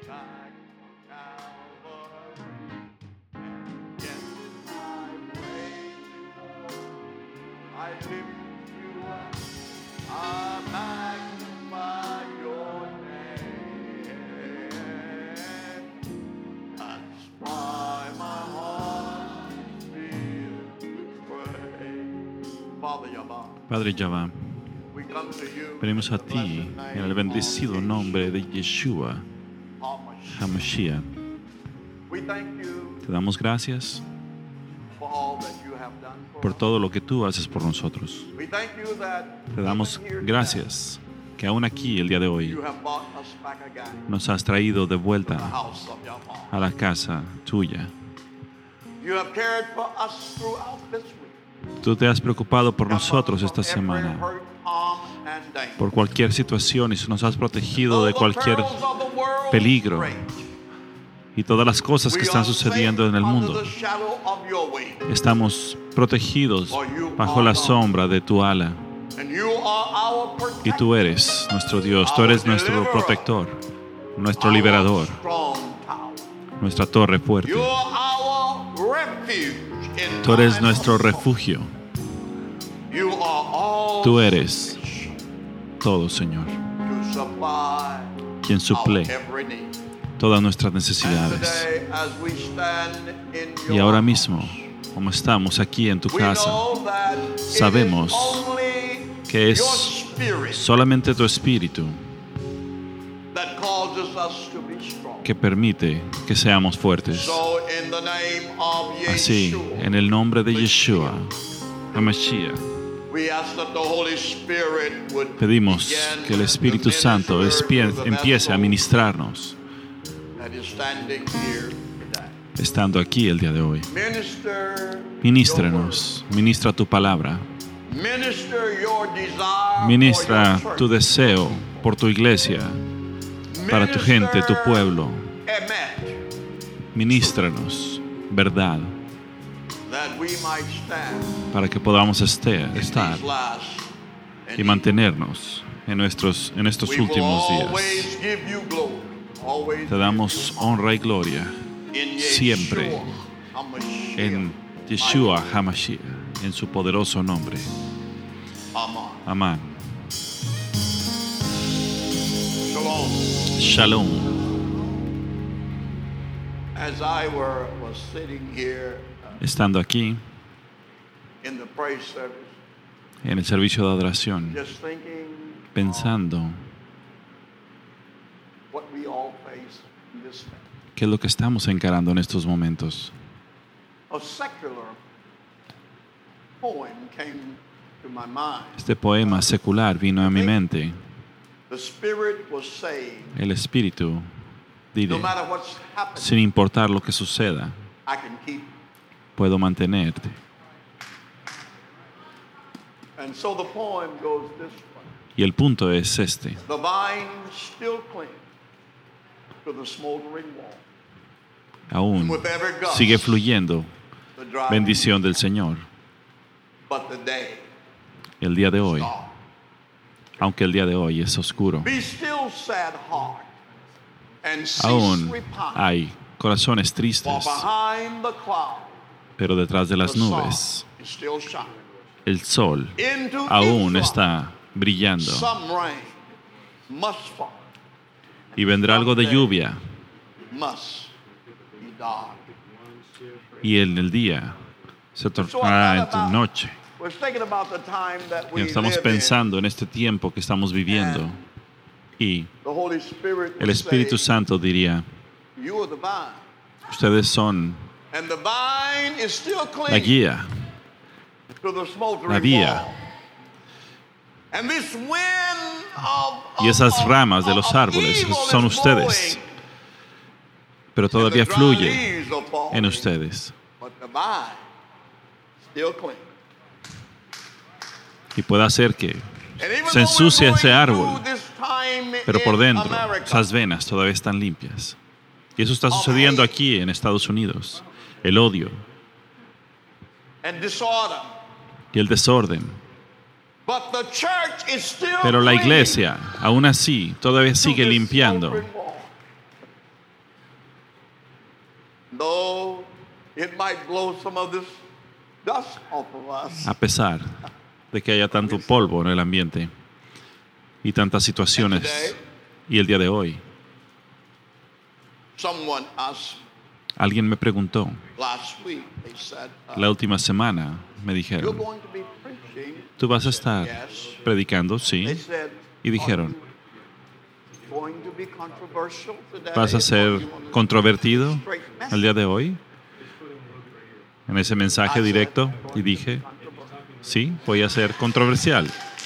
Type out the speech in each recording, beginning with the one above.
Padre Yahweh, venimos a ti en el bendecido nombre de Yeshua HaMashiach. Te damos gracias por todo lo que tú haces por nosotros. Te damos gracias que aún aquí el día de hoy nos has traído de vuelta a la casa tuya. Tú te has preocupado por nosotros esta semana, por cualquier situación, y nos has protegido de cualquier peligro y todas las cosas que están sucediendo en el mundo. Estamos protegidos bajo la sombra de tu ala. Y tú eres nuestro Dios, tú eres nuestro protector, nuestro liberador, nuestra torre fuerte. Tú eres nuestro refugio. Tú eres todo, Señor, quien suple todas nuestras necesidades. Y ahora mismo, como estamos aquí en tu casa, sabemos que es solamente tu Espíritu que permite que seamos fuertes. Así, en el nombre de Yeshua HaMashiach, pedimos que el Espíritu Santo empiece a ministrarnos, estando aquí el día de hoy. Ministra tu palabra. Ministra tu deseo por tu iglesia, para tu gente, tu pueblo. Ministranos verdad, para que podamos estar y mantenernos en estos últimos días. Te damos honra y gloria siempre en Yeshua HaMashiach, en su poderoso nombre. Amén. Shalom. Estando aquí en el servicio de adoración, pensando qué es lo que estamos encarando en estos momentos, este poema secular vino a mi mente. El Espíritu dice, sin importar lo que suceda, puedo mantenerte. Y el punto es este. Aún sigue fluyendo bendición del Señor. El día de hoy, aunque el día de hoy es oscuro, aún hay corazones tristes, pero detrás de las nubes el sol aún está brillando, y vendrá algo de lluvia, y en el día se tornará en noche. Y estamos pensando en este tiempo que estamos viviendo, y el Espíritu Santo diría, ustedes son la guía, la vía, y esas ramas de los árboles son ustedes, pero todavía fluye en ustedes. Y puede hacer que se ensucie ese árbol, pero por dentro esas venas todavía están limpias. Y eso está sucediendo aquí en Estados Unidos. El odio y el desorden. Pero la iglesia, aún así, todavía sigue limpiando A pesar de que haya tanto polvo en el ambiente y tantas situaciones, y el día de hoy, alguien me preguntó, la última semana me dijeron, ¿tú vas a estar predicando? Sí. Y dijeron, ¿vas a ser controvertido el día de hoy? En ese mensaje directo, y dije, sí, voy a ser controversial.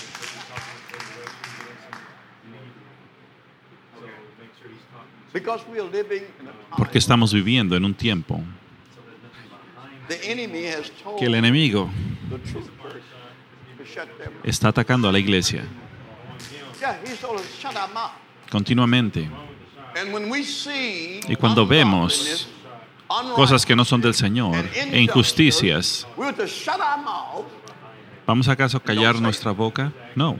Porque estamos viviendo en un tiempo que el enemigo está atacando a la iglesia continuamente. Y cuando vemos cosas que no son del Señor e injusticias, ¿vamos acaso a callar nuestra boca? No.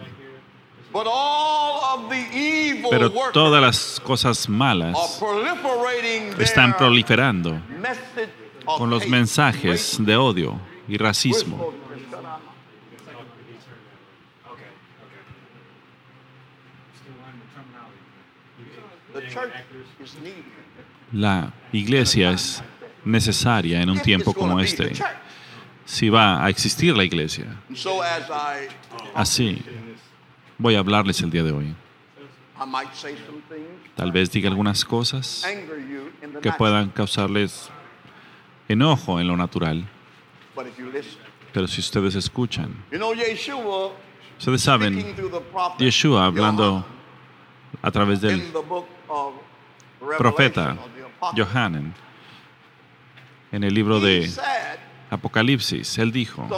Pero todas las cosas malas están proliferando con los mensajes de odio y racismo. La iglesia es necesaria en un tiempo como este, si va a existir la iglesia. Así, voy a hablarles el día de hoy. Tal vez diga algunas cosas que puedan causarles enojo en lo natural. Pero si ustedes escuchan, ustedes saben, Yeshua hablando a través del profeta Yohanan en el libro de Apocalipsis, él dijo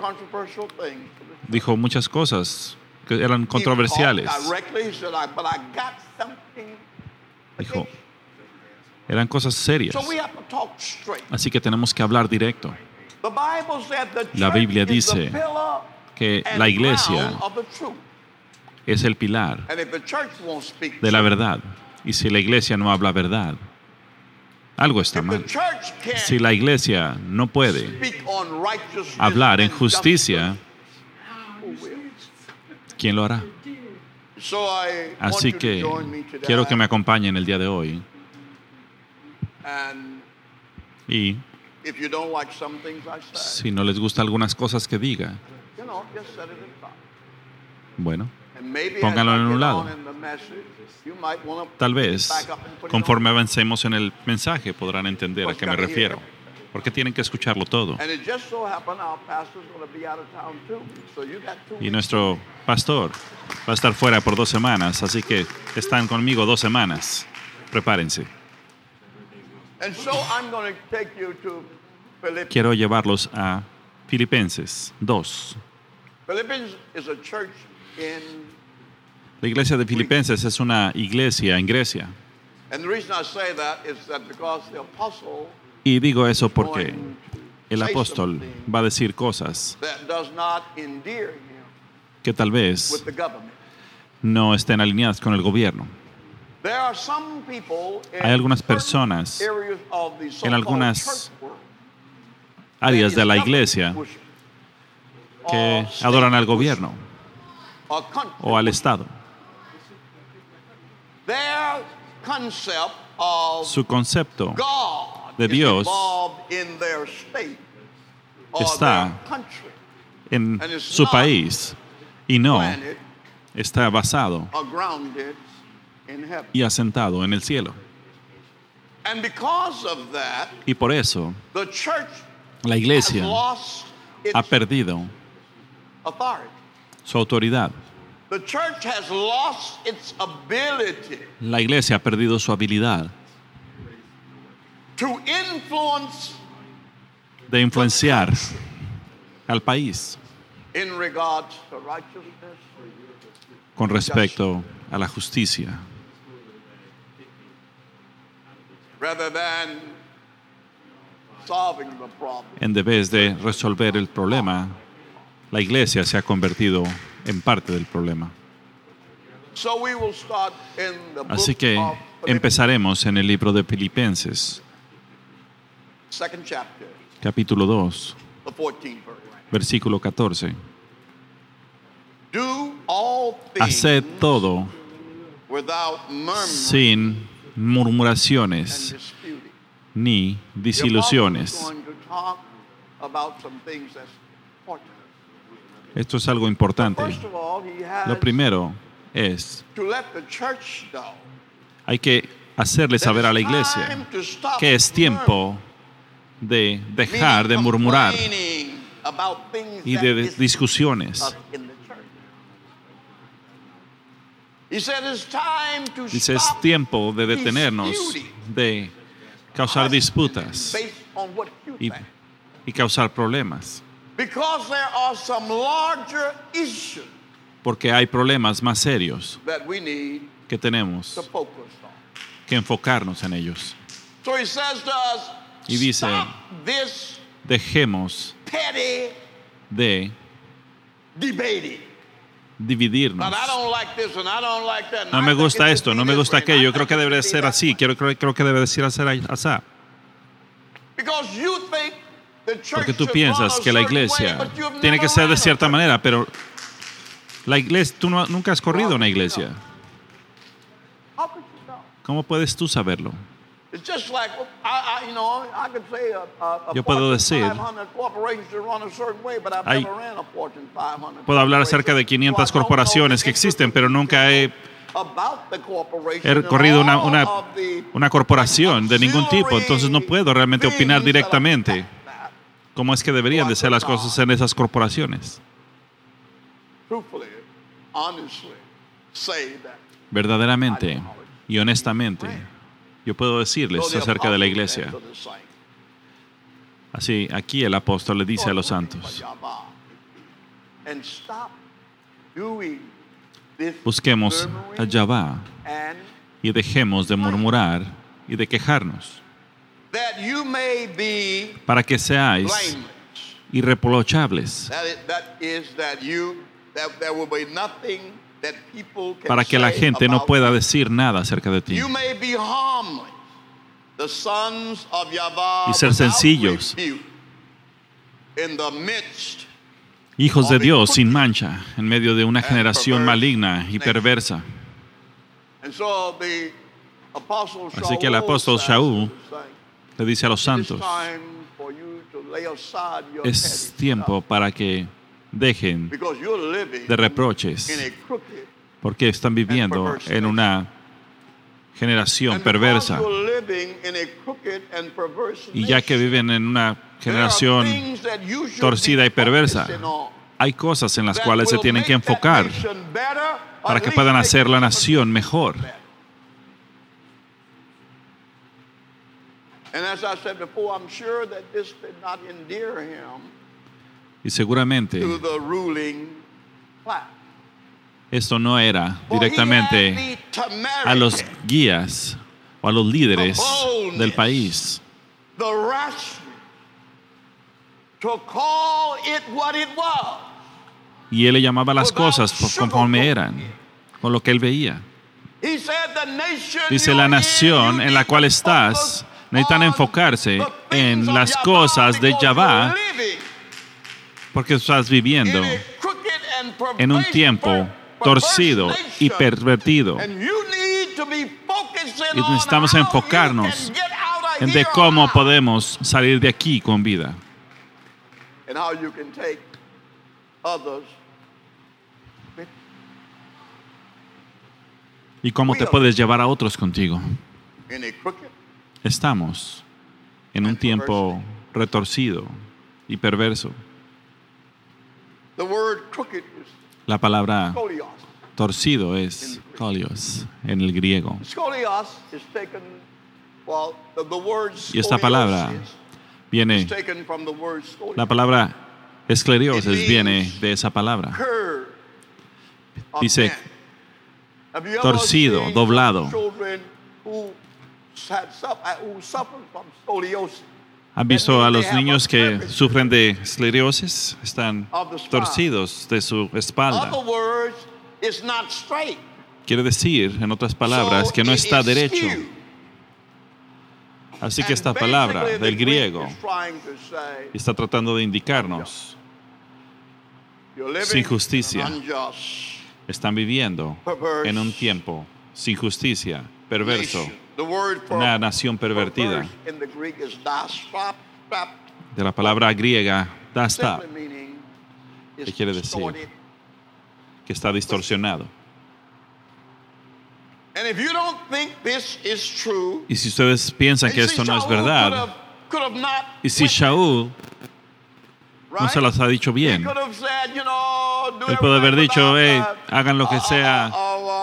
muchas cosas que eran controversiales. Dijo, eran cosas serias. Así que tenemos que hablar directo. La Biblia dice que la iglesia es el pilar de la verdad. Y si la iglesia no habla verdad, algo está mal. Si la iglesia no puede hablar en justicia, ¿quién lo hará? Así que quiero que me acompañen el día de hoy. Y si no les gusta algunas cosas que diga, bueno, pónganlo en un lado. Tal vez, conforme avancemos en el mensaje, podrán entender a qué me refiero. Porque tienen que escucharlo todo. Y nuestro pastor va a estar fuera por 2 semanas, así que están conmigo 2 semanas. Prepárense. Quiero llevarlos a Filipenses 2. La iglesia de Filipenses es una iglesia en Grecia. Y digo eso porque el apóstol va a decir cosas que tal vez no estén alineadas con el gobierno. Hay algunas personas en algunas áreas de la iglesia que adoran al gobierno o al Estado. Su concepto de Dios está en su país y no está basado y asentado en el cielo. Y por eso la iglesia ha perdido su autoridad. La iglesia ha perdido su habilidad de influenciar al país con respecto a la justicia. En vez de resolver el problema, la iglesia se ha convertido en parte del problema. Así que empezaremos en el libro de Filipenses, capítulo 2, versículo 14. Haced todo sin murmuraciones ni disilusiones. Esto es algo importante. Lo primero es, hay que hacerle saber a la iglesia que es tiempo de dejar de murmurar y de discusiones. Dice, es tiempo de detenernos, de causar disputas y causar problemas. Porque hay problemas más serios que tenemos que enfocarnos en ellos. Y dice, dejemos de dividirnos. No me gusta esto, no me gusta aquello. Yo creo que debe ser así. Creo que debe ser así. Porque tú piensas que la iglesia tiene que ser de cierta manera, pero la iglesia, tú nunca has corrido una iglesia. ¿Cómo puedes tú saberlo? Yo puedo decir, puedo hablar acerca de 500 corporaciones que existen, pero nunca he corrido una corporación de ningún tipo, entonces no puedo realmente opinar directamente cómo es que deberían de ser las cosas en esas corporaciones. Verdaderamente y honestamente, yo puedo decirles acerca de la iglesia. Así, aquí el apóstol le dice a los santos, busquemos a Yahvá y dejemos de murmurar y de quejarnos, para que seáis irreprochables, para que la gente no pueda decir nada acerca de ti, y ser sencillos, hijos de Dios sin mancha, en medio de una generación maligna y perversa. Así que el apóstol Shaul le dice a los santos, es tiempo para que dejen de reproches, porque están viviendo en una generación perversa. Y ya que viven en una generación torcida y perversa, hay cosas en las cuales se tienen que enfocar para que puedan hacer la nación mejor. Y seguramente esto no era directamente a los guías o a los líderes del país. Y él le llamaba las cosas conforme eran, con lo que él veía. Dice, la nación en la cual estás necesitan enfocarse en las cosas de Yahvá, porque estás viviendo en un tiempo torcido y pervertido. Y necesitamos enfocarnos en de cómo podemos salir de aquí con vida. Y cómo te puedes llevar a otros contigo. Estamos en un tiempo retorcido y perverso. La palabra torcido es skolios en el griego. Y esta palabra viene, la palabra escleriosis viene de esa palabra. Dice torcido, doblado. ¿Han visto a los niños que sufren de esclerosis? Están torcidos de su espalda. Quiere decir, en otras palabras, que no está derecho. Así que esta palabra del griego está tratando de indicarnos, sin justicia, están viviendo en un tiempo sin justicia, perverso, una nación pervertida. De la palabra griega, dasta, que quiere decir que está distorsionado. Y si ustedes piensan que esto no es verdad, y si Shaul no se los ha dicho bien, él puede haber dicho, hagan lo que sea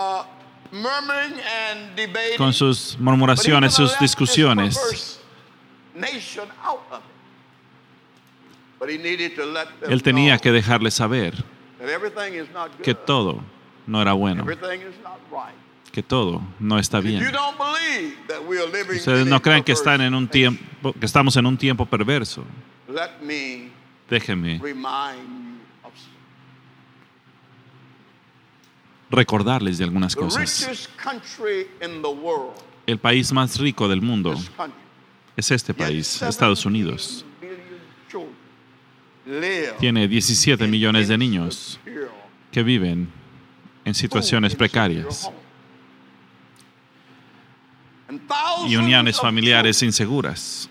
con sus murmuraciones, sus discusiones. Él tenía que dejarles saber que todo no era bueno, que todo no está bien. Ustedes no creen que están en un tiempo, que estamos en un tiempo perverso. Déjenme recordarles de algunas cosas. El país más rico del mundo es este país, Estados Unidos. Tiene 17 millones de niños que viven en situaciones precarias y uniones familiares inseguras.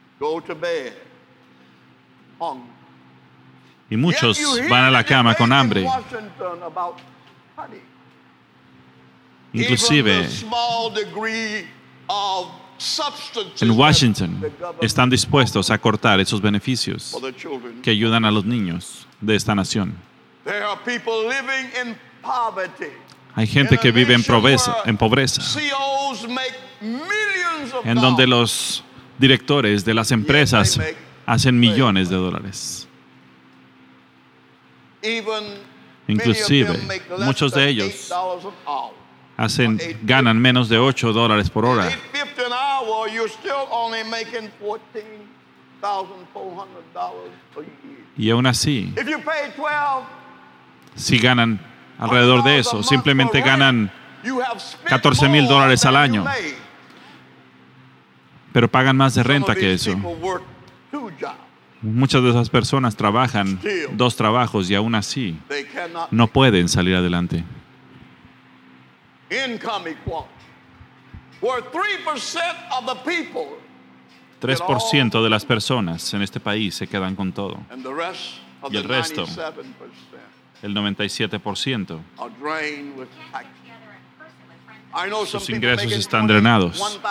Y muchos van a la cama con hambre. Inclusive en Washington están dispuestos a cortar esos beneficios que ayudan a los niños de esta nación. Hay gente que vive en pobreza, en donde los directores de las empresas hacen millones de dólares. Inclusive, muchos de ellos ganan menos de $8 por hora. Y aún así, si ganan alrededor de eso, simplemente ganan $14,000 al año, pero pagan más de renta que eso. Muchas de esas personas trabajan 2 trabajos y aún así no pueden salir adelante. 3% de las personas en este país se quedan con todo. Y el resto, el 97%, sus ingresos están drenados.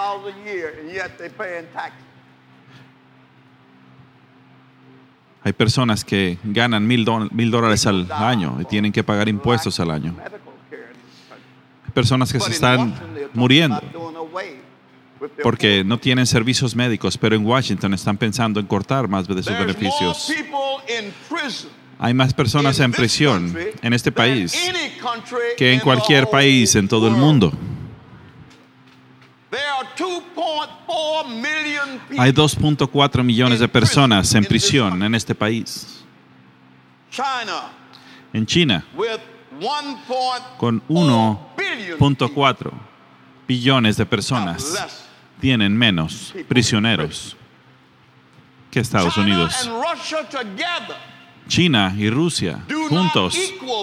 Hay personas que ganan $1,000 al año y tienen que pagar impuestos al año. Hay personas que se están muriendo porque no tienen servicios médicos, pero en Washington están pensando en cortar más de sus beneficios. Hay más personas en prisión en este país que en cualquier país en todo el mundo. Hay 2.4 millones de personas en prisión en este país. En China, con 1.4 billones de personas, tienen menos prisioneros que Estados Unidos. China y Rusia juntos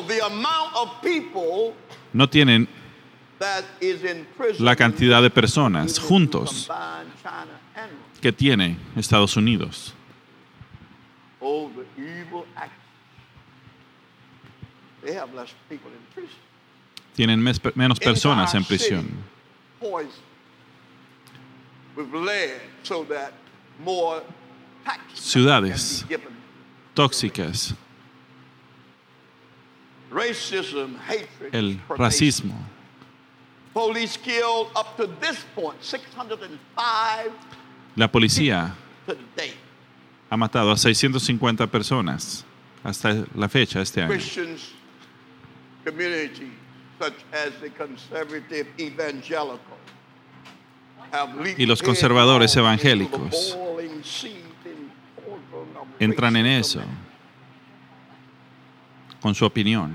no tienen la cantidad de personas juntos que tiene Estados Unidos. Tienen menos personas en prisión. Ciudades tóxicas. El racismo. La policía ha matado a 650 personas hasta la fecha este año. Y los conservadores evangélicos entran en eso con su opinión.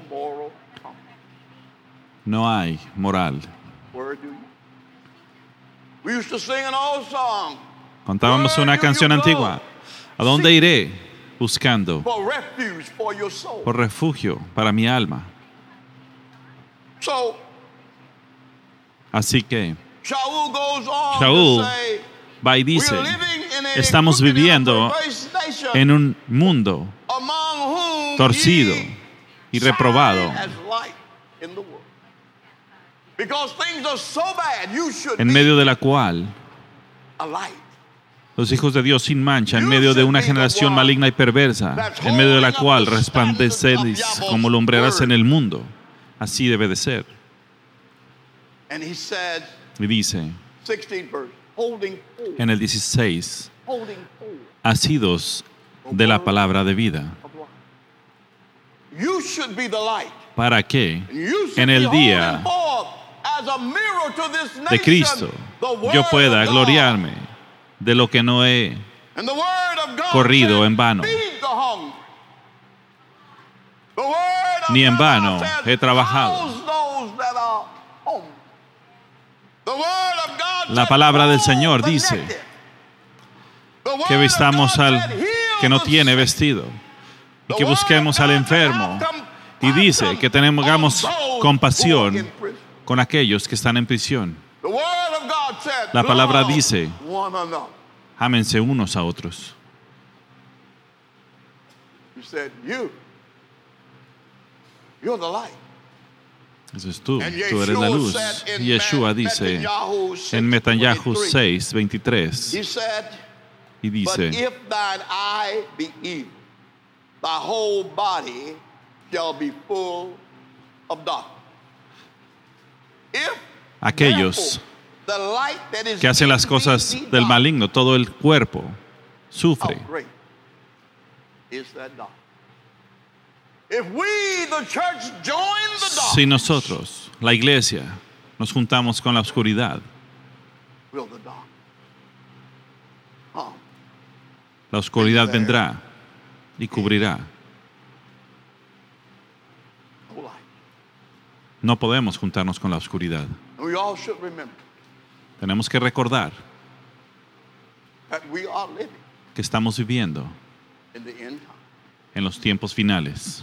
No hay moral. Cantábamos una canción antigua. ¿A dónde iré? Buscando por refugio para mi alma. Así que Shaul va y dice, estamos viviendo en un mundo torcido y reprobado. En medio de la cual los hijos de Dios sin mancha, en medio de una generación maligna y perversa, en medio de la cual resplandecéis como lumbreras en el mundo. Así debe de ser. Y dice en el 16, asidos de la palabra de vida, para que en el día de Cristo yo pueda gloriarme de lo que no he corrido en vano, ni en vano he trabajado. La palabra del Señor dice que vistamos al que no tiene vestido y que busquemos al enfermo, y dice que tengamos compasión con aquellos que están en prisión. La palabra dice, ámense unos a otros. Eso es tú eres la luz. Y Yeshua dice en Netanyahu 6:23, y dice, aquellos que hacen las cosas del maligno, todo el cuerpo sufre. Si nosotros, la iglesia, nos juntamos con la oscuridad, la oscuridad vendrá y cubrirá. No podemos juntarnos con la oscuridad. Tenemos que recordar que estamos viviendo en los tiempos finales.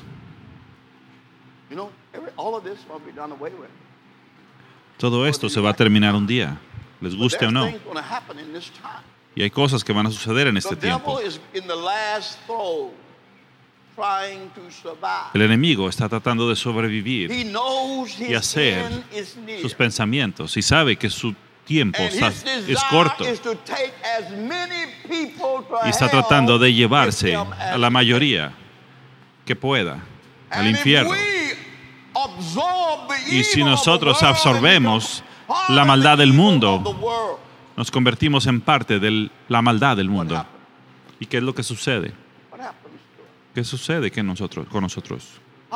Todo esto se va a terminar un día, les guste o no. Y hay cosas que van a suceder en este tiempo. El enemigo está tratando de sobrevivir y hacer sus pensamientos, y sabe que su tiempo es corto, y está tratando de llevarse a la mayoría que pueda al infierno. Y si nosotros absorbemos la maldad del mundo, nos convertimos en parte de la maldad del mundo. ¿Y qué es lo que sucede? ¿Qué sucede con nosotros?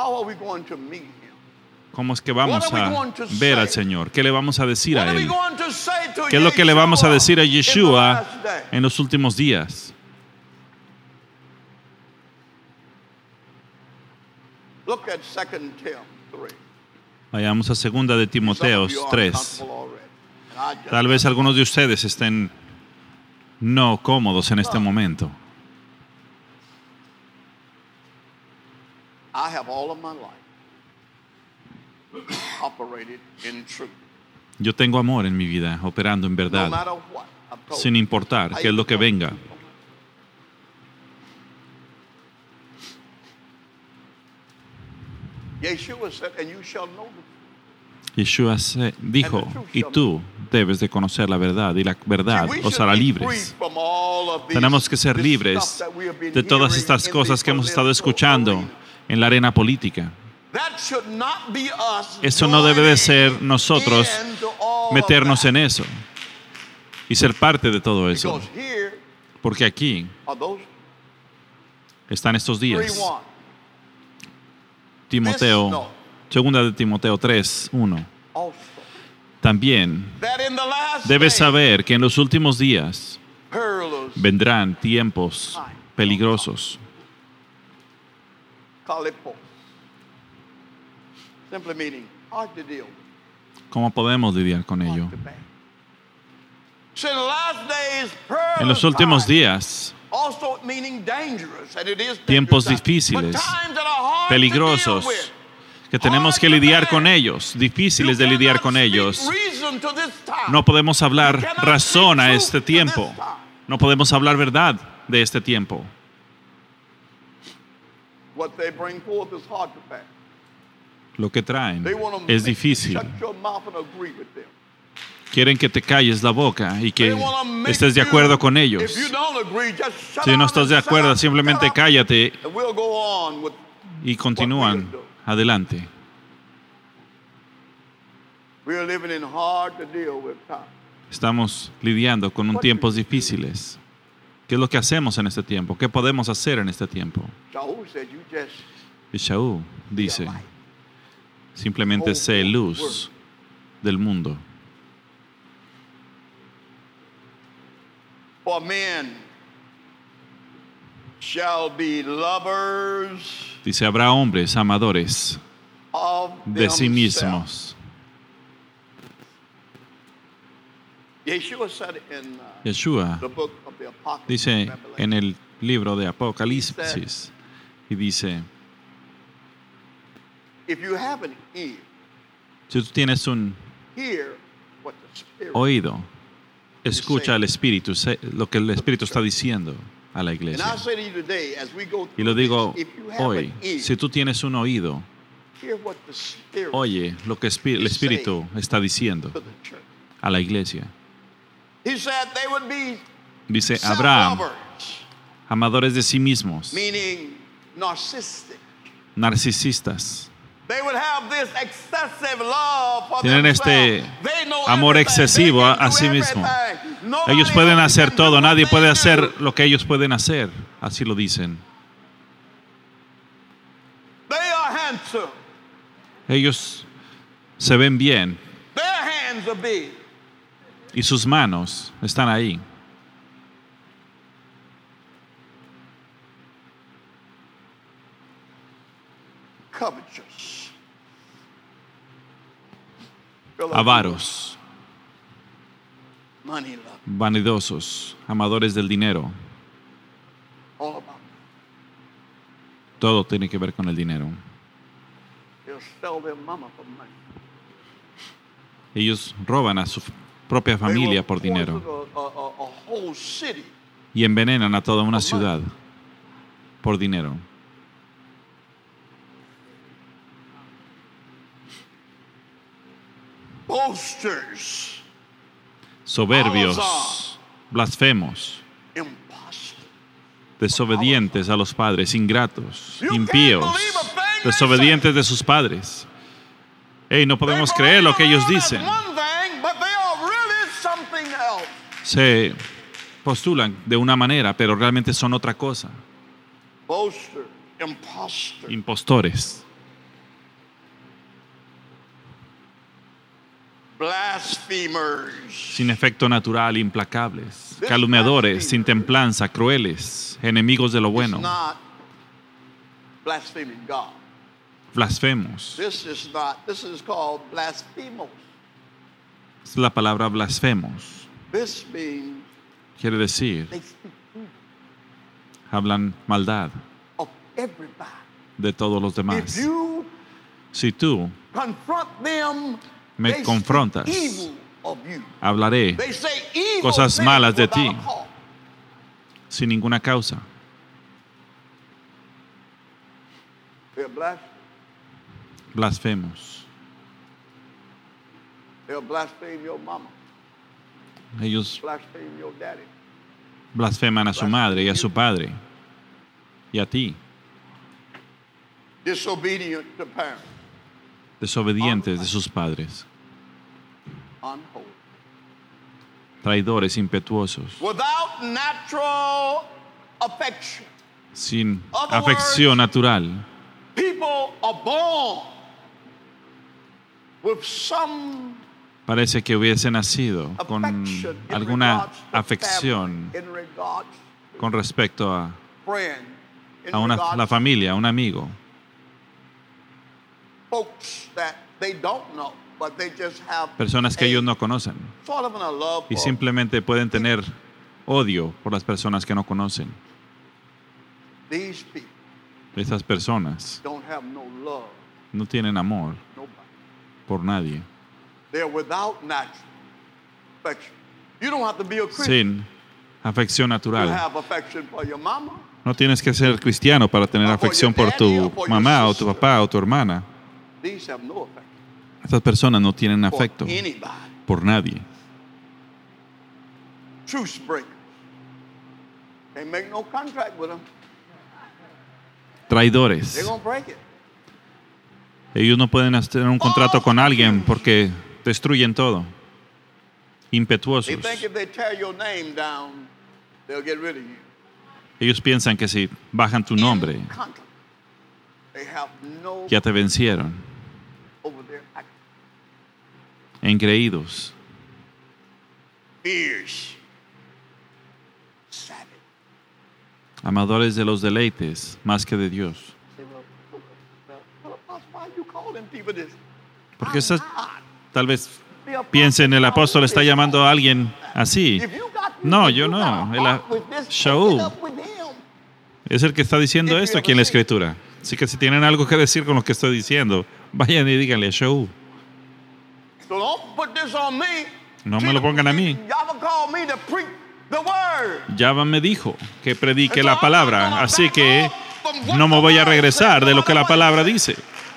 ¿Cómo es que vamos a ver al Señor? ¿Qué le vamos a decir a Él? ¿Qué es lo que le vamos a decir a Yeshua en los últimos días? Vayamos a 2 de Timoteo 3. Tal vez algunos de ustedes estén no cómodos en este momento. Yo tengo amor en mi vida, operando en verdad, sin importar qué es lo que venga. Yeshua dijo, y tú debes de conocer la verdad, y la verdad os hará libres. Tenemos que ser libres de todas estas cosas que hemos estado escuchando en la arena política. Eso no debe de ser nosotros meternos en eso y ser parte de todo eso. Porque aquí están estos días. Timoteo, 2 de Timoteo 3:1. También debes saber que en los últimos días vendrán tiempos peligrosos. ¿Cómo podemos lidiar con ello? En los últimos días, tiempos difíciles, peligrosos, que tenemos que lidiar con ellos, difíciles de lidiar con ellos. No podemos hablar razón a este tiempo. No podemos hablar verdad de este tiempo. Lo que traen es difícil. Quieren que te calles la boca y que estés de acuerdo con ellos. Si no estás de acuerdo, simplemente cállate y continúan adelante. Estamos lidiando con tiempos difíciles. ¿Qué es lo que hacemos en este tiempo? ¿Qué podemos hacer en este tiempo? Y Shaul dice, simplemente sé luz del mundo. For men shall be lovers, dice, habrá hombres amadores de sí mismos. Yeshua dice en el libro de Apocalipsis, y dice, si tú tienes un oído, escucha al Espíritu, lo que el Espíritu está diciendo a la iglesia. Y lo digo hoy, si tú tienes un oído, oye lo que el Espíritu está diciendo a la iglesia. Dice, habrá amadores de sí mismos, narcisistas. Tienen este amor excesivo a sí mismo. Ellos pueden hacer todo, nadie puede hacer lo que ellos pueden hacer. Así lo dicen. Ellos se ven bien y sus manos están ahí. Avaros, vanidosos, amadores del dinero. Todo tiene que ver con el dinero. Ellos roban a su propia familia por dinero y envenenan a toda una ciudad por dinero. Soberbios, blasfemos, desobedientes a los padres, ingratos, impíos, desobedientes de sus padres. No podemos creer lo que ellos dicen. Se postulan de una manera, pero realmente son otra cosa. Impostores. Sin efecto natural, implacables, calumniadores, sin templanza, crueles, enemigos de lo bueno. Blasfemos. Es la palabra blasfemos. Quiere decir, hablan maldad de todos los demás. Si tú me confrontas, hablaré cosas malas de ti sin ninguna causa. Blasfemos. Ellos blasfeman a su madre y a su padre y a ti. Desobedientes de sus padres, traidores, impetuosos, sin afección natural. Parece que hubiese nacido con alguna afección con respecto a la familia, a un amigo. Personas que ellos no conocen, sort of in a love y for simplemente pueden tener odio por las personas que no conocen. these people. Estas personas Don't have no love, no tienen amor nobody. por nadie. They're without natural affection. You don't have to be a Christian Sin afección to natural. have affection for your mama. No tienes que ser cristiano para tener afección por tu mamá o tu papá o tu hermana. These have no affection Estas personas no tienen for afecto anybody. por nadie. Truce breakers. Can't make no contract with them. Traidores. They're gonna break it. Ellos no pueden hacer un contrato con alguien porque destruyen todo. They Impetuosos. think if they tear your name down, they'll get rid of you. Ellos piensan que si bajan tu nombre, In contract. They have no ya te vencieron. over their act. Engreídos. Fierce. Savage. Amadores de los deleites más que de Dios. Say, well, why you calling people this? Porque estás, tal vez piensen, el apóstol está llamando a alguien así. No, yo no. Shaul es el que está diciendo esto aquí en la Escritura. Así que si tienen algo que decir con lo que estoy diciendo, vayan y díganle a Shaul. So don't put this on me. No me lo pongan a mí. Y'all call me to preach the word. Java me dijo que predique la palabra, así que no me voy a regresar de lo que la palabra dice.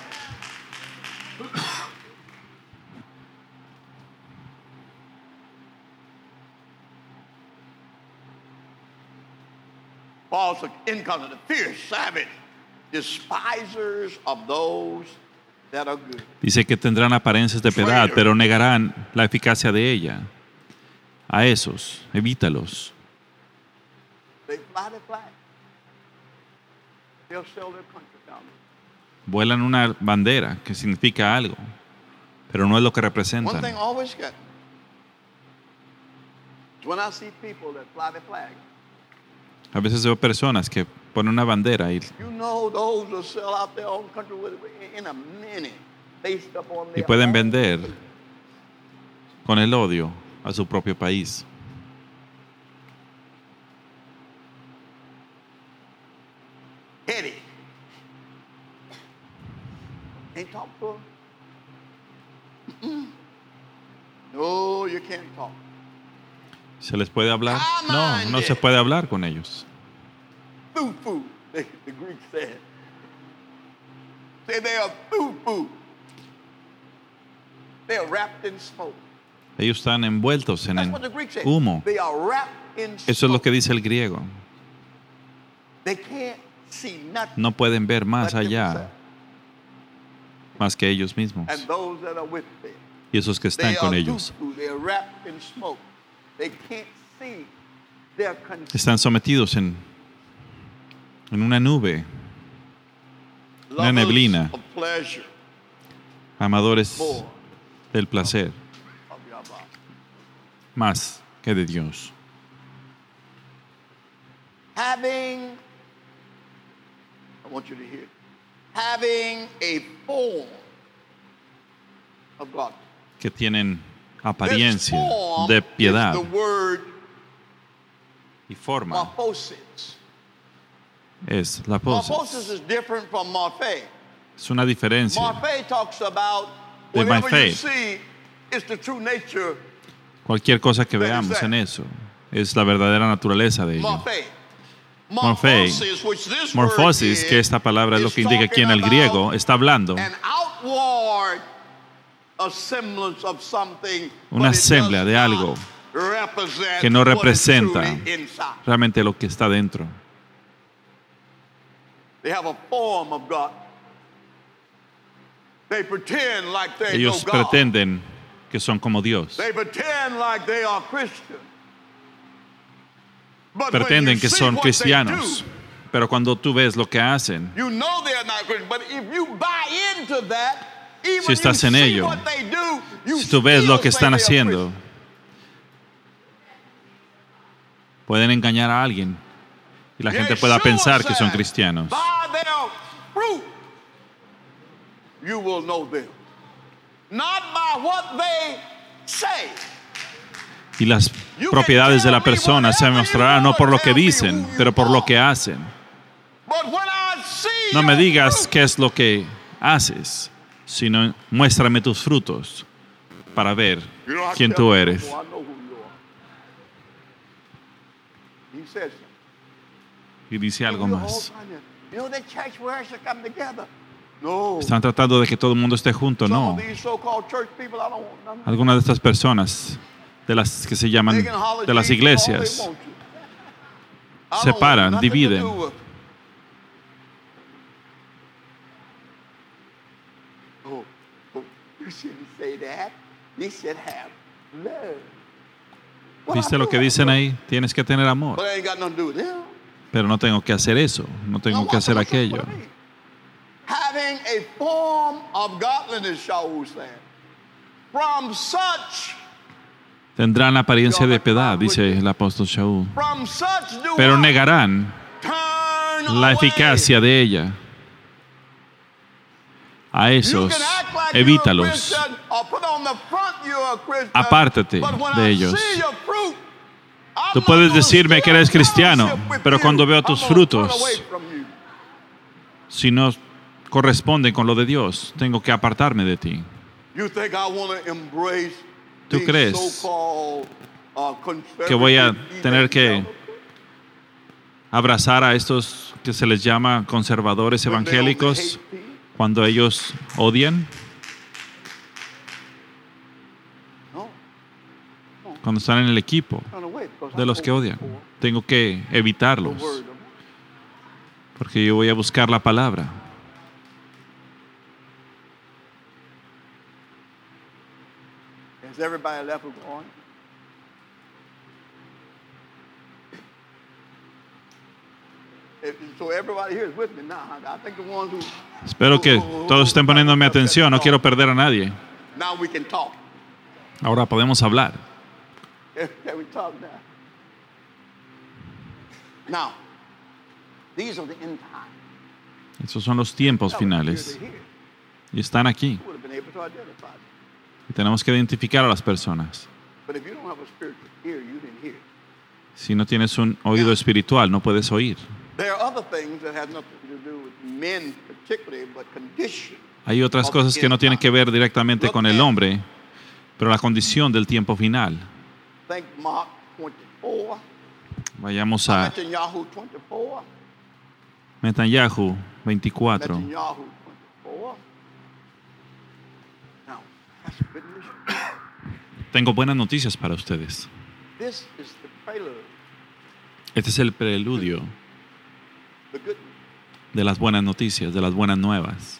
False, incontinent, fierce, savage, despisers of those that are good. Dice que tendrán apariencias de piedad, pero negarán la eficacia de ella. A esos, evítalos. They fly the flag. They'll sell their country down there. Vuelan una bandera que significa algo, pero no es lo que One representan. thing I always get is when I see people that fly the flag, A veces veo personas que ponen una bandera y you know those will sell out their own country in a minute based upon their pueden own vender con el odio a su propio país. heady. Can't talk to them. No, you can't talk. ¿Se les puede hablar? No, no se puede hablar con ellos. Foo-foo, the Greeks said. Say they are foo-foo. They are wrapped in smoke. Ellos están envueltos en That's el what the Greeks said. humo. They are wrapped in smoke. Eso es lo que dice el griego. They can't see nothing No pueden ver más but allá, themselves. más que ellos mismos. And those that are with them. Y esos que están They con are ellos foo-foo. They are wrapped in smoke. They can't see their condition. están sometidos en una nube, una neblina, Lovers of pleasure amadores more del placer, of your body. más que de Dios. Having, I want you to hear, having a form of God. Que tienen This apariencia form de piedad is the word y forma. morphosis. Es la pose. Morphosis is different from morphe. Es una diferencia. Morphe talks about De whatever morphe. you see is the true nature. Cualquier cosa que veamos en eso es la verdadera naturaleza de ello. Morphe. Morphe. Which this Morfosis, word que esta palabra es lo que indica aquí en el griego, está hablando an outward semblance of something, una but it sembla does de not algo represent que no what is representa truly inside. realmente lo que está dentro. They have a form of God. They pretend like they Ellos know God. pretenden que son como Dios. They pretend like they are Christian. But when Pretenden you que see son what they cristianos. do, Pero cuando tú ves lo que hacen, you know they're not Christian. But if you buy into that, even si estás you en see ello, what they do, you si tú ves still lo que say están they are haciendo, Christian. pueden engañar a alguien y la gente Yeshua pueda pensar que son said, cristianos. By their fruit, you will know them. Not by what they say, Y las propiedades de la persona se mostrarán no por lo que dicen, pero por lo que hacen. No me digas qué es lo que haces, sino muéstrame tus frutos para ver quién tú eres. Y dice algo más. Están tratando de que todo el mundo esté junto. No. Algunas de estas personas, de las que se llaman de las iglesias, separan, dividen. ¿Viste lo que dicen ahí? Tienes que tener amor. Pero no tengo que hacer eso, no tengo que hacer aquello. Tendrán apariencia de piedad, dice el apóstol Shaul, pero negarán la eficacia de ella. A esos, evítalos. Apártate de ellos. Tú puedes decirme que eres cristiano, pero cuando veo tus frutos, si no corresponden con lo de Dios, tengo que apartarme de ti. ¿Tú crees que voy a tener que abrazar a estos que se les llama conservadores evangélicos cuando ellos odian? Cuando están en el equipo de los que odian, tengo que evitarlos, porque yo voy a buscar la palabra. Espero que todos estén poniéndome atención, no quiero perder a nadie. Ahora podemos hablar. Esos son los tiempos finales. Y están aquí. Y tenemos que identificar a las personas. Si no tienes un oído espiritual, no puedes oír. Hay otras cosas que no tienen que ver directamente con el hombre, pero la condición del tiempo final. Vayamos a Netanyahu 24. Tengo buenas noticias para ustedes. Este es el preludio de las buenas noticias, de las buenas nuevas.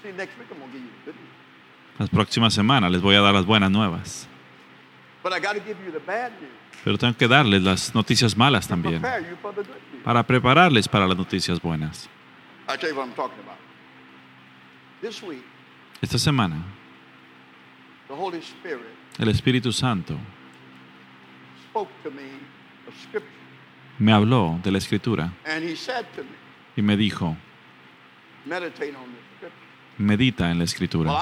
Las próximas semanas les voy a dar las buenas nuevas. Pero tengo que darles las noticias malas también, para prepararles para las noticias buenas. Esta semana, el Espíritu Santo me habló de la Escritura y me dijo, medita en la Escritura.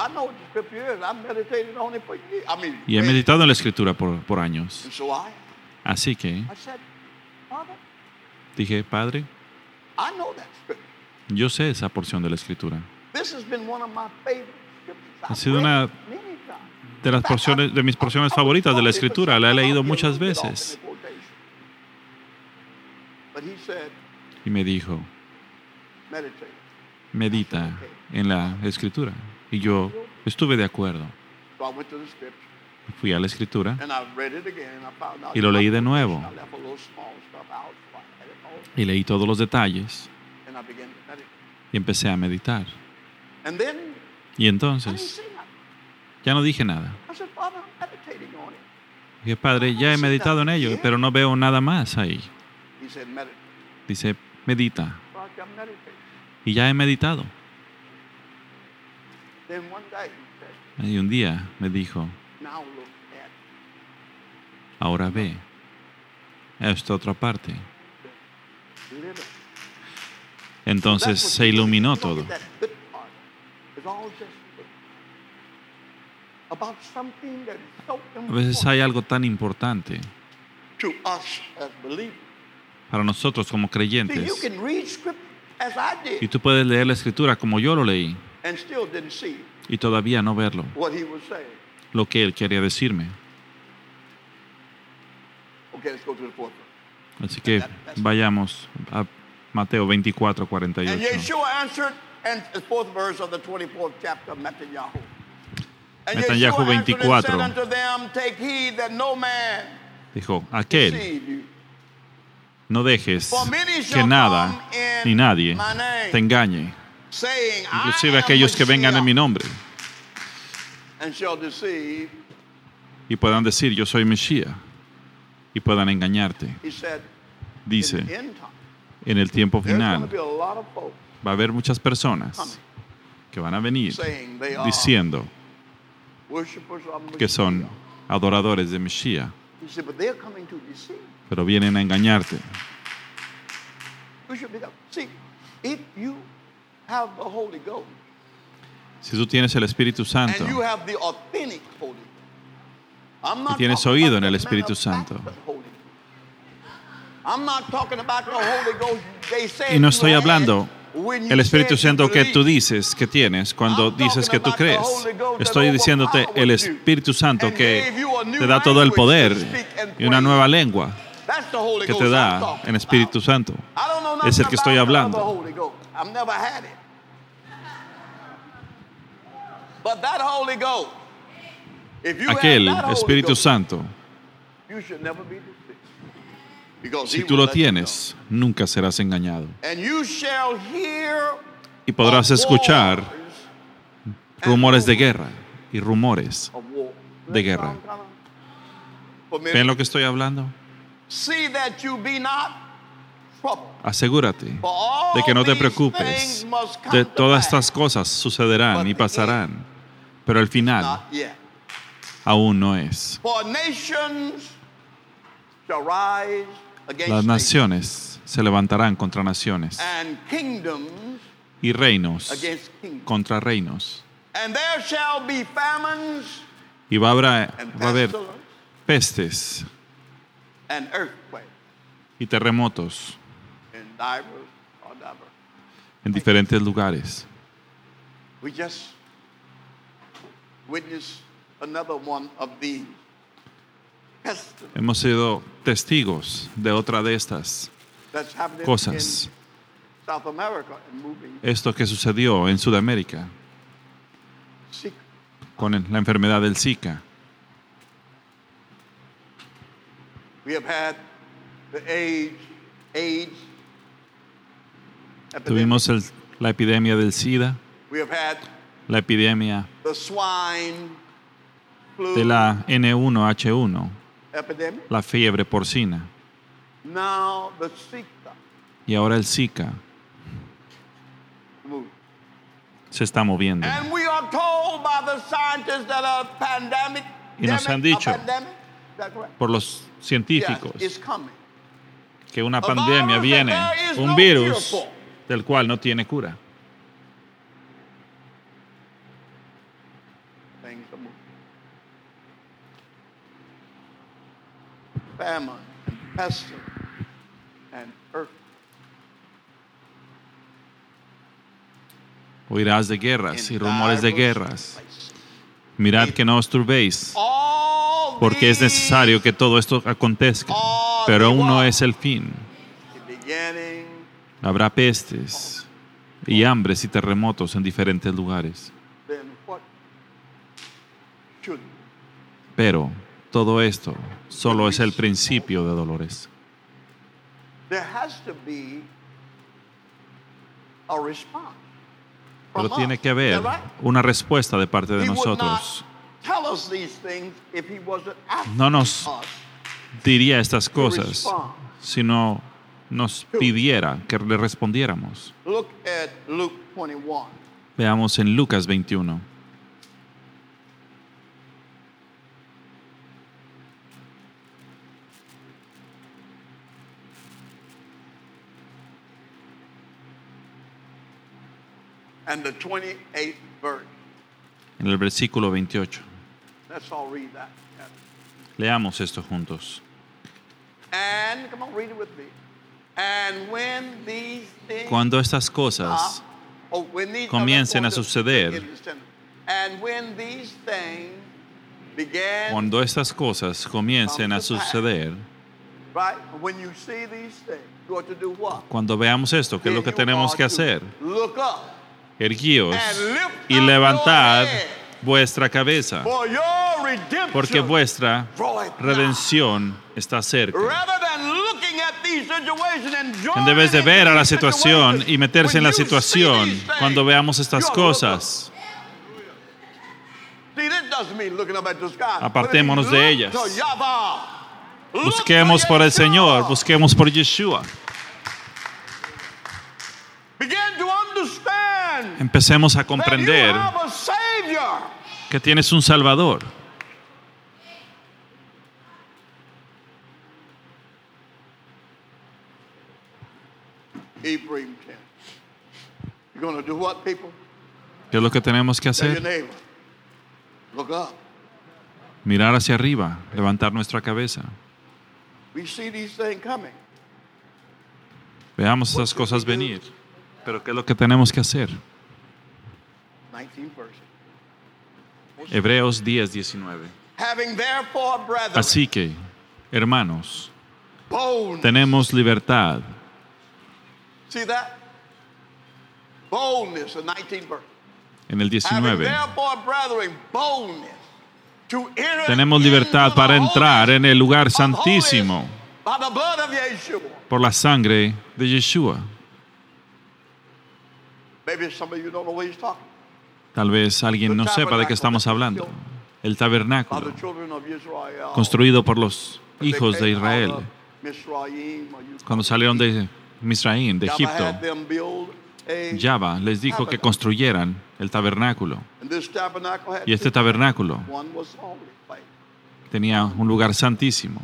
Y he meditado en la Escritura por años. Así que dije, Padre, yo sé esa porción de la Escritura. Ha sido una de las porciones, de mis porciones favoritas de la Escritura. La he leído muchas veces. Y me dijo, medita en la Escritura. Y yo estuve de acuerdo. Fui a la Escritura y lo leí de nuevo. Y leí todos los detalles. Y empecé a meditar. Y entonces, ya no dije nada. Dije, Padre, ya he meditado en ello, pero no veo nada más ahí. Dice, medita. Y ya he meditado. Y un día me dijo, ahora ve a esta otra parte. Entonces se iluminó todo. A veces hay algo tan importante to us as believers. Para nosotros como See, creyentes. you can read scripture as I Y did tú puedes leer la escritura como yo lo leí and still didn't see y todavía no verlo, what he was saying. lo que él quería decirme. Okay, let's go to the fourth verse. Así que vayamos a Mateo 24, And 48. Yeshua answered, and the fourth verse of the 24th chapter of Netanyahu. And Netanyahu Yeshua answered and 24. said unto them, take heed that no man Dijo, aquel, deceive you. no dejes For many que shall nada come in ni nadie my name, te engañe, saying, inclusive I am aquellos que vengan en mi Mashiach, nombre and shall deceive. y puedan decir yo soy Mesías y puedan engañarte. He said, Dice, in the end time, en el tiempo there's going to final be a lot of folks va a haber muchas personas que van a venir saying they are diciendo worshipers of que son Mashiach. adoradores de Mesías, He said, but they're coming to deceive. pero vienen a engañarte. We should be. See, if you have the Holy Ghost Si tú tienes el Espíritu Santo and you have the authentic Holy Ghost, I'm not y tienes talking oído about en el the Espíritu Santo, manufactured Holy Ghost. I'm not talking about the Holy Ghost they say y no you estoy had hablando when you el Espíritu said you Santo que tú believed. dices que tienes cuando I'm dices talking que tú about the crees. Holy Ghost that Estoy diciéndote el overpowers you Espíritu Santo and que gave you a new te da todo el language poder to speak and y una praise. nueva lengua That's the Holy que Ghost te I'm da talking en Espíritu about. Santo. I don't know Es el nothing que estoy about the hablando. Holy Ghost. I've never had it. But that Holy Ghost, if you Aquel have that Holy Espíritu Ghost, Santo, you should never be deceived. Because si he tú will lo let you tienes, nunca serás engañado. know. And you shall hear Y podrás of escuchar wars and rumores de rumors guerra y rumores of war. de guerra. Sound kinda familiar? ¿Ven lo que estoy hablando? See that you be not troubled. Asegúrate For all de que no te these preocupes. things must come De to todas pass, estas cosas sucederán y pasarán, pero el final not yet. aún no es. For nations shall rise against Las nations, naciones se levantarán contra naciones and kingdoms y reinos against kingdoms. contra reinos. And there shall be famines Y va a and haber pestilence pestes and earthquakes y terremotos in divers. en diferentes lugares. We just witnessed another one of these pestilence Hemos sido testigos de otra de estas that's happening cosas. in South America and moving Esto que sucedió en Sudamérica sick. con la enfermedad del Zika. We have had the AIDS epidemic. Tuvimos la epidemia del SIDA, We have had la epidemia the swine flu de la N1H1, epidemic. la fiebre porcina, Now the Zika y ahora el Zika move. se está moviendo. And we are told by the scientists that a pandemic, Y nos han dicho a pandemic, is that correct? por los científicos Yes, it's coming. que una A pandemia virus viene, that there is un no virus cure for. del cual no tiene cura. Things are moving. Famine and pestilence and earth. Oirás de guerras y in rumores de diverse guerras. places. Mirad que no os turbéis, All porque es necesario que todo esto acontezca, pero aún no es el fin. the beginning, Habrá pestes y hambres y terremotos en diferentes lugares. then what should Pero todo esto solo es el principio de dolores. there has to be a response. Pero from tiene us. que haber Is that right? una respuesta de parte de He would nosotros. not tell us these things if he wasn't asking No nos us diría estas to cosas respond. si no nos pidiera que le respondiéramos. Look at Luke 21. Veamos en Lucas 21. And the 28th verse. En el versículo 28. Let's all read that. Leamos esto juntos. And, come on, read it with me. And when these things, cuando estas cosas comiencen a suceder, and when these things began, cuando estas cosas comiencen a suceder, right? When you see these things, you ought to do what? cuando veamos esto, ¿qué es lo que tenemos que hacer? Look up Erguíos y levantad vuestra cabeza, for your redemption, porque vuestra redención está cerca. rather than looking at these situations and En vez de ver a la situación situations, y meterse en la when you see situación, these things, cuando veamos estas you ought to look up. cosas, See, this doesn't mean looking up at the sky. apartémonos But if you de look ellas. to Yahweh, look busquemos to por el Yeshua. Señor, busquemos por Yeshua. Begin to understand Empecemos a that you comprender have a Savior. que tienes un Salvador. Ephraim 10. You're going to do what, people? ¿Qué es lo que tenemos que Tell your hacer? neighbor. Look up. Mirar hacia arriba, levantar nuestra cabeza. We see these things coming. Veamos esas cosas venir. Pero ¿qué es lo que tenemos que hacer? 19 verse. Hebreos 10, 19. Having therefore, brethren, Así que, hermanos, boldness. tenemos libertad. See that? Boldness, the 19th verse. En el Having 19. therefore, brethren, boldness to enter Tenemos libertad into para the entrar en el lugar holiest of holies santísimo by the blood of Yeshua. por la sangre de Yeshua. Maybe some of you don't know what he's talking Tal vez alguien no sepa de qué estamos hablando. El tabernáculo, about. The children of Israel. construido por los They hijos de came out Israel, of Misraim, or you cuando call it salieron de Misraín, de Yahweh Egipto. had them build a Yahweh les dijo que construyeran el tabernáculo. And this tabernacle had Y este tabernáculo one was holy place. tenía un lugar santísimo.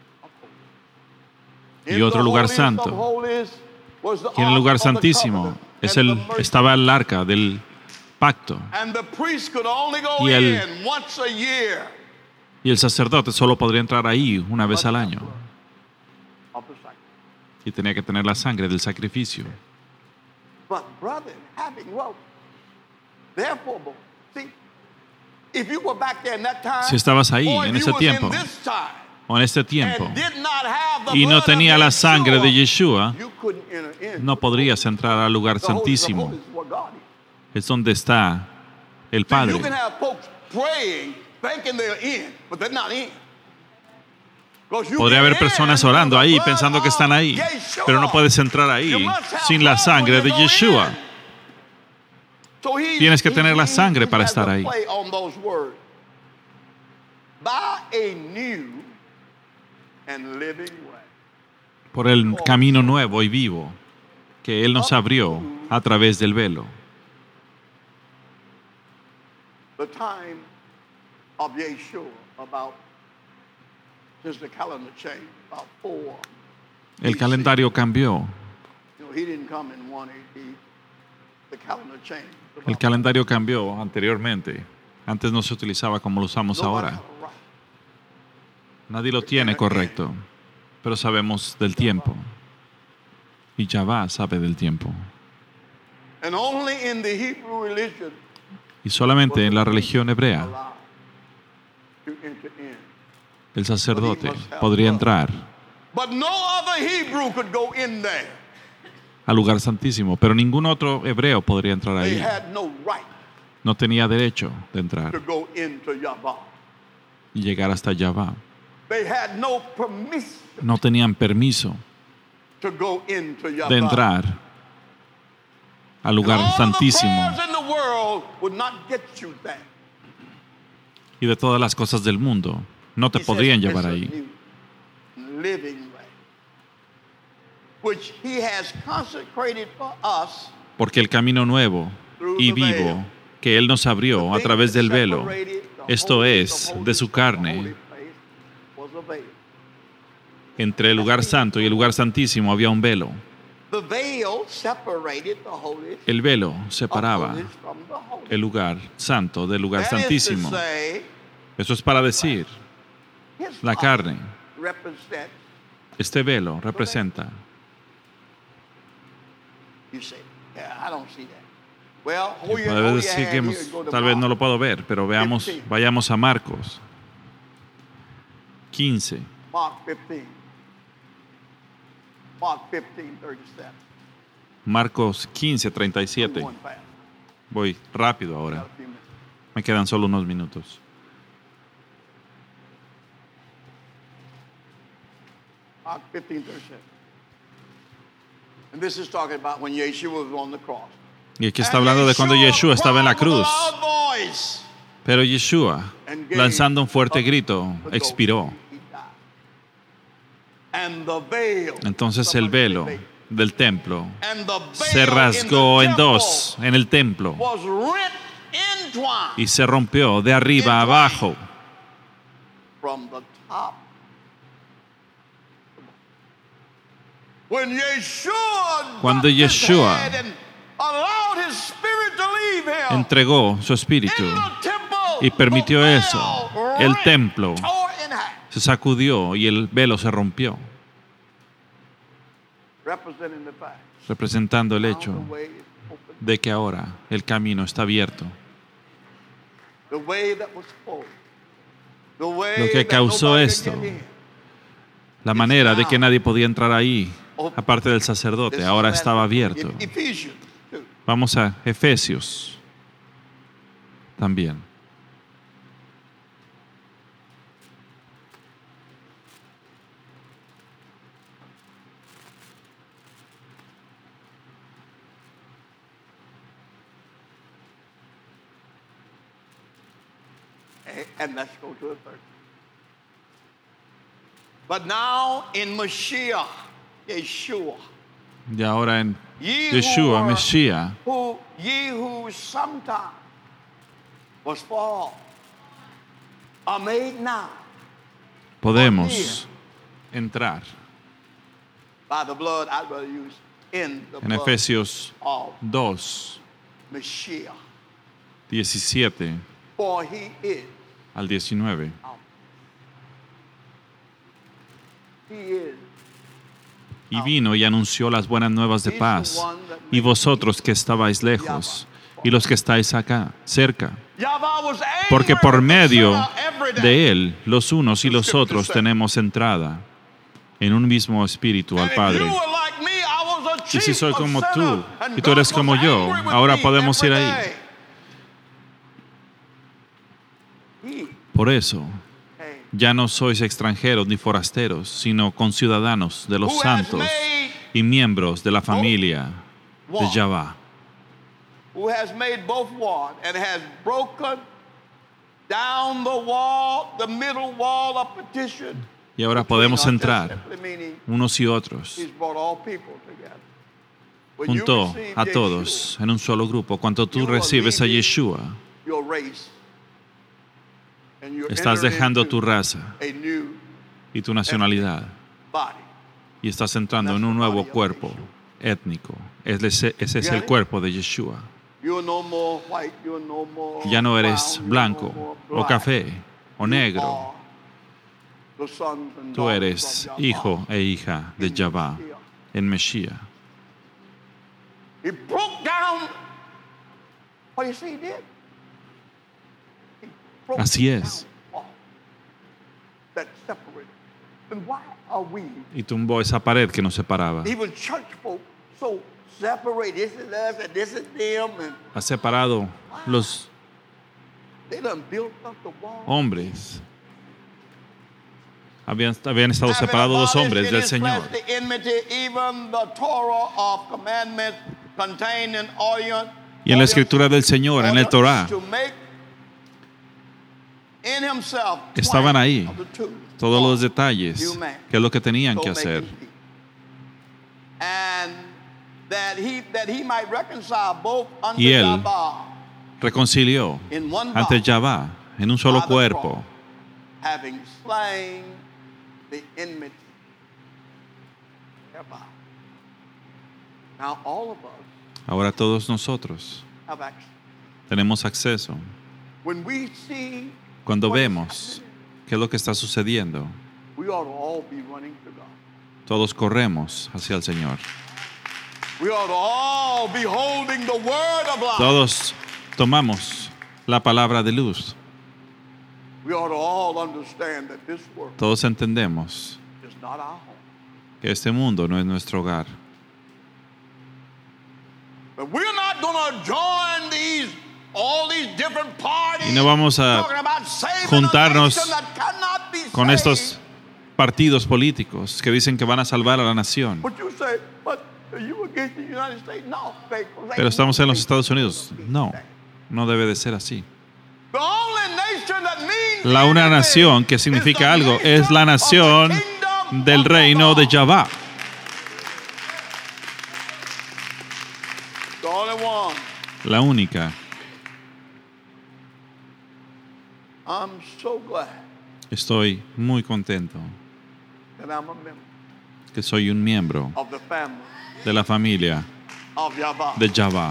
In otro the lugar holiest santo. of holies was the Y en el ark lugar of the santísimo covenant es and el, the mercy. estaba el arca del pacto. And the priest could only go Y el- in once a year Y el sacerdote solo podría entrar ahí una vez al año. of the sacrifice. Y tenía que tener la sangre del sacrificio. But brother, having well, therefore, see, if you were back there in that time, Si estabas ahí, or if en you ese was tiempo, in this time, O en este tiempo, and did not have the y no blood of tenía la sangre de Yeshua, Yeshua, you couldn't enter in. no podrías entrar al lugar The holiest of santísimo. holies is where God is. Es donde está el You Padre. can have folks praying, thinking they're in, but they're not in. 'Cause you Podría get haber in personas through orando the ahí blood pensando que están ahí, of Yeshua. pero no puedes entrar ahí You must have sin la blood sangre when de you go Yeshua. in. So Tienes que tener la sangre para has estar to ahí. play on those words. By a new and living way. Por el camino nuevo y vivo que Él nos abrió a través del velo. The time of Yeshua, about, since the calendar changed, about 4. El calendario cambió. You know, he didn't come in 1 AD. The calendar changed. El calendario cambió anteriormente. Antes no se utilizaba como lo usamos ahora. Nadie lo tiene correcto, pero sabemos del tiempo. Y Yahweh sabe del tiempo. And only in the Hebrew religion Y solamente en la religión hebrea, allowed to enter in. el sacerdote podría entrar But no other Hebrew could go in there. al lugar santísimo, pero ningún otro hebreo podría entrar They ahí. had no right No tenía derecho de to entrar go into Yahweh. y llegar hasta Yahweh. They had no permission No tenían permiso to go into Yahweh. de entrar al lugar All the santísimo. prayers in the world would not get you there. Y de todas las cosas del mundo, no te He says podrían it's llevar a ahí. new living way, which he has consecrated for us Porque el camino nuevo y vivo que Él nos abrió a través del velo, esto es, de su carne, entre el lugar santo y el lugar santísimo había un velo. The veil separated the holiest El velo of separaba holies from the holiest. el lugar santo del lugar That is to santísimo. say, Eso es para decir, his la body carne represents Este velo representa. Puede decir que tal vez no lo puedo ver, pero vayamos a Marcos 15. Marcos 15, 37. Voy rápido ahora. Me quedan solo unos minutos. Mark 15, 37. And this is talking about when Yeshua was on the cross. Y aquí está hablando de cuando Yeshua estaba en la cruz. Pero Yeshua, lanzando un fuerte grito, expiró. Entonces el velo del templo se rasgó en dos en el templo y se rompió de arriba a abajo. Cuando Yeshua entregó su espíritu y permitió eso, el templo se sacudió y el velo se rompió, representando el hecho de que ahora el camino está abierto. Lo que causó esto, la manera de que nadie podía entrar ahí, aparte del sacerdote, ahora estaba abierto. Vamos a Efesios también. And let's go to the third. But now in Mashiach, Yeshua. Y ahora en Yeshua, Mesías, Ye who sometime was far off, are made now. Podemos entrar. By the blood, I'd rather use in the En blood Efesios of 2, Mashiach. 17 For he is. al 19. He is. Y vino y anunció las buenas nuevas de paz. Y vosotros que estabais lejos, y los que estáis acá, cerca. Porque por medio de Él, los unos y los otros tenemos entrada en un mismo espíritu al Padre. Y si soy como tú, y tú eres como yo, ahora podemos ir ahí. Por eso, ya no sois extranjeros ni forasteros, sino conciudadanos de los santos y miembros de la familia de Yahweh. Who has made both one and has broken down the wall, the middle wall of petition. Y ahora podemos entrar unos y otros. Juntó a todos en un solo grupo. Cuando tú recibes a Yeshua, estás dejando tu raza y tu nacionalidad y estás entrando en un nuevo cuerpo étnico. Ese es el cuerpo de Yeshua. Ya no eres blanco o café o negro. Tú eres hijo e hija de Yahweh en Mesías. Así es. Y tumbó esa pared que nos separaba. Ha separado los hombres. Habían estado separados dos hombres del Señor. Y en la escritura del Señor, en el Torah, estaban ahí todos los detalles, qué es lo que tenían que hacer. Y Él reconcilió ante Yahweh en un solo cuerpo, ahora todos nosotros tenemos acceso. Cuando vemos qué es lo que está sucediendo, Todos corremos hacia el Señor. We ought to all be holding the word of life. Todos tomamos la palabra de luz. We ought to all understand that this world Todos entendemos is not our home. que este mundo no es nuestro hogar. But we're not going to join all these different parties. Y no vamos a talking about saving juntarnos a nation that cannot be con saved. estos partidos políticos que dicen que van a salvar a la nación. But you say, but are you against the United States? No. Pero estamos en los Estados Unidos. No, no debe de ser así. The only nation that means La una nación que significa algo es la nación del reino de Yahvá. the only one. La única. I'm so glad Estoy muy contento that I'm a member que soy un miembro of the family de la familia of Yahweh. de Yahvá.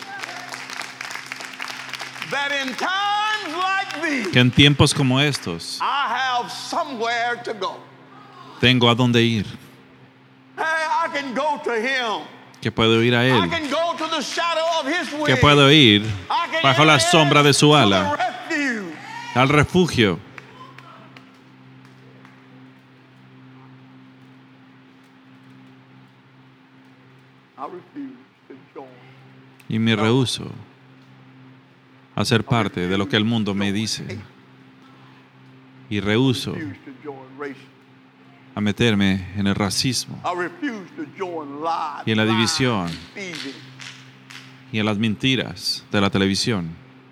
That in times like these, Que en tiempos como estos I have somewhere to go. tengo a dónde ir. Hey, I can go to Him. Que puedo ir a I Él. can go to the shadow of His wings. Que puedo ir I can bajo la enter sombra de su to ala, the refuge. al refugio. I refuse to join Y me rehúso a ser parte de lo que el mundo me dice. Y rehúso refuse to join racism. a meterme en el racismo I refuse to join lies, y en la lying, división thieving. y en las mentiras de la televisión.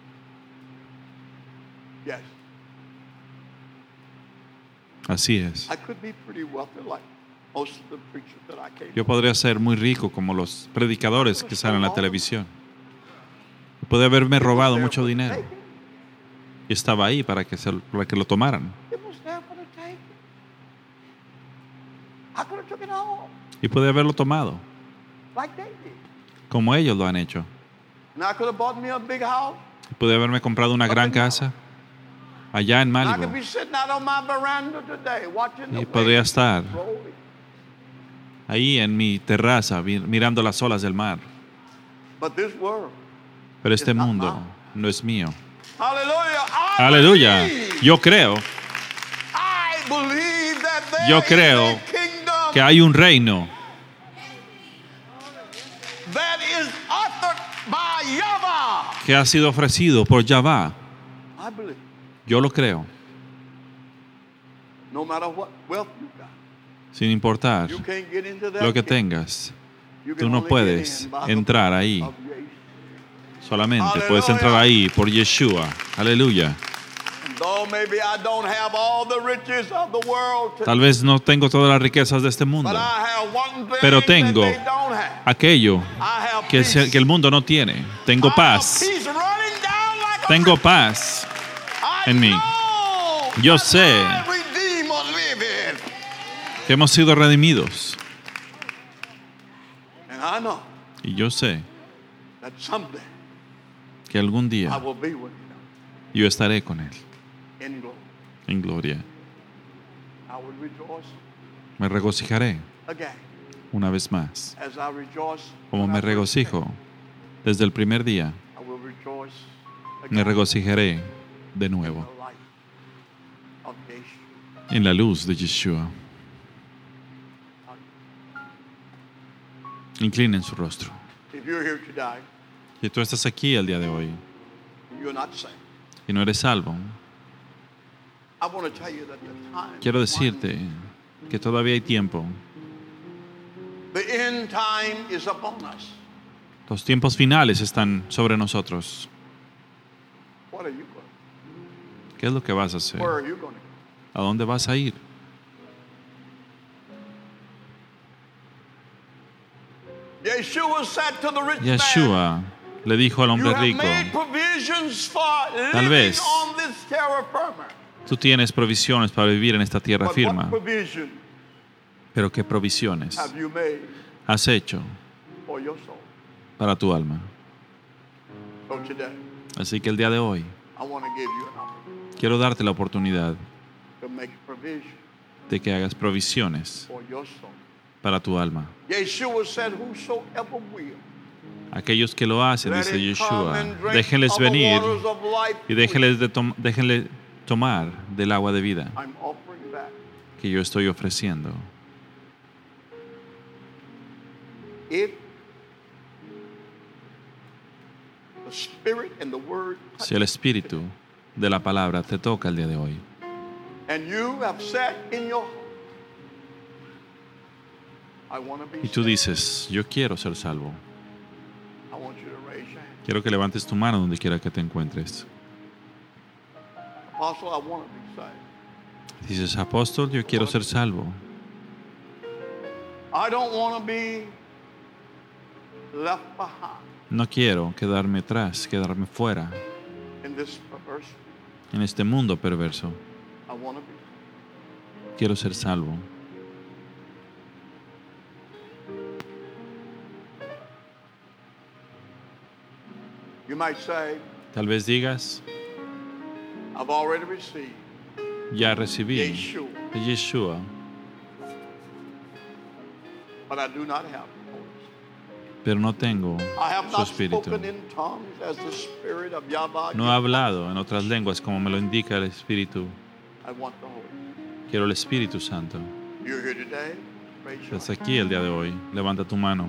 Yes, Así es. I could be pretty wealthy like most of the preachers that I came Yo podría ser muy rico como los predicadores que salen en la televisión. Pude haberme robado mucho dinero y estaba ahí para que lo tomaran. It was there for the taking. I could have took it home Y pude haberlo tomado like they did. como ellos lo han hecho. And I could have bought me a big house. Pude haberme comprado una gran casa allá en And I could Malibu be sitting out on my veranda today watching the y podría waves estar rolling. ahí en mi terraza mirando las olas del mar. But this world, Pero este mundo no es mío. hallelujah, Aleluya. Yo creo I believe that there Yo is creo a kingdom que hay un reino that is authored by Yahweh. que ha sido ofrecido por Yahvá. I believe. Yo lo creo, No matter what wealth you got, sin importar you can't get into that lo que kingdom. tengas. You Tú can no only puedes get in by the entrar blood ahí. of Yeshua. Solamente puedes entrar ahí por Yeshua. Aleluya. Though maybe I don't have all the riches of the world today, Tal vez no tengo todas las riquezas de este mundo, but I have one thing pero tengo that they don't have. aquello I have que, peace. que el mundo no tiene. Tengo I have paz. peace running down like a Tengo river. paz I en mí. know Yo that sé my Redeemer liveth. que hemos sido redimidos. And I know Y yo sé that someday que algún I día will be with yo estaré con Él Him in glory. en gloria. I will rejoice Me regocijaré again una vez más. as I rejoice. Como when me I first regocijo desde el primer día, came. I will rejoice me again regocijaré de in nuevo the light of Yeshua. en la luz de Yeshua. Inclinen su rostro. If you're here today Si tú estás aquí el día de hoy and you're not saved, y no eres salvo, I want to tell you that the time quiero is decirte que todavía hay tiempo. the end time is upon us. Los tiempos finales están sobre nosotros. What are you going? ¿Qué es lo que vas a hacer? Where are you going? ¿A dónde vas a ir? Yeshua said to the rich man, Yeshua le dijo al "You hombre have rico, made provisions for Tal living vez on this terra firma. tú tienes provisiones para vivir en esta tierra But firma, what provision pero ¿qué provisiones have you made has hecho for your soul? para tu alma? So today, Así que el día de hoy I want to give you an opportunity quiero darte la oportunidad to make provision de que hagas provisiones for your soul para tu alma. Yeshua said, whosoever will. Aquellos que lo hacen, dice Yeshua, déjenles venir y déjenle tomar del agua de vida que yo estoy ofreciendo. Si el Espíritu de la palabra te toca el día de hoy y tú dices, yo quiero ser salvo, quiero que levantes tu mano donde quiera que te encuentres. Dices, apóstol, yo quiero ser salvo. No quiero quedarme atrás, quedarme fuera en este mundo perverso. Quiero ser salvo. Tal vez digas, ya recibí de Yeshua, pero no tengo su espíritu. No he hablado en otras lenguas como me lo indica el Espíritu. Quiero el Espíritu Santo. Estás aquí el día de hoy. Levanta tu mano.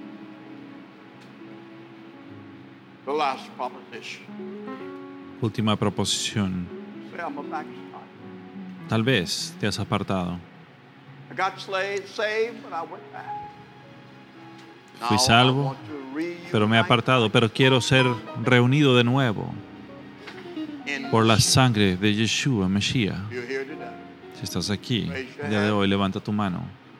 Última proposición. Tal vez te has apartado. Fui salvo, pero me he apartado, pero quiero ser reunido de nuevo por la sangre de Yeshua, Mesías. Si estás aquí el día de hoy, levanta tu mano.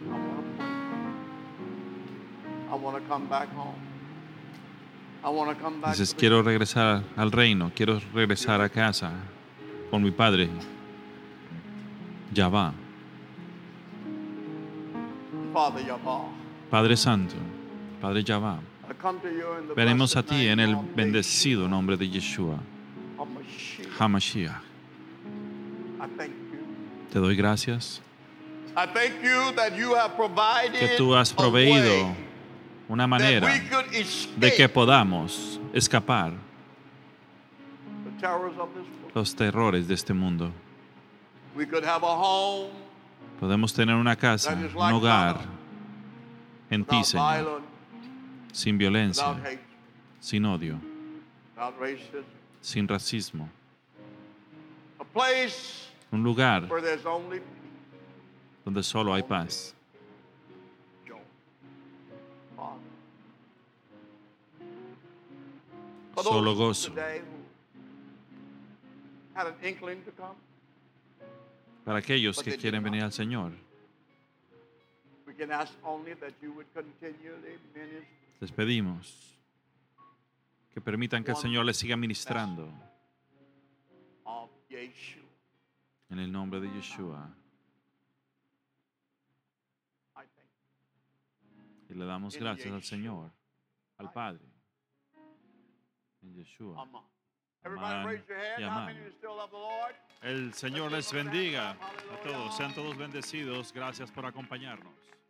Dices, quiero regresar al reino, quiero regresar a casa con mi Padre, Yahvá. Padre Santo, Padre Yahvá, venimos a ti en el bendecido nombre de Yeshua, HaMashiach. Te doy gracias que tú has proveído una manera de que podamos escapar los terrores de este mundo. Podemos tener una casa, un hogar en ti, Señor, sin violencia, sin odio, sin racismo. Un lugar donde solo hay paz. Solo gozo. Para aquellos que quieren venir al Señor, les pedimos que permitan que el Señor les siga ministrando en el nombre de Yeshua. Y le damos gracias al Señor, al Padre, en Yeshua. Amén y amén. El Señor les bendiga a todos. Sean todos bendecidos. Gracias por acompañarnos.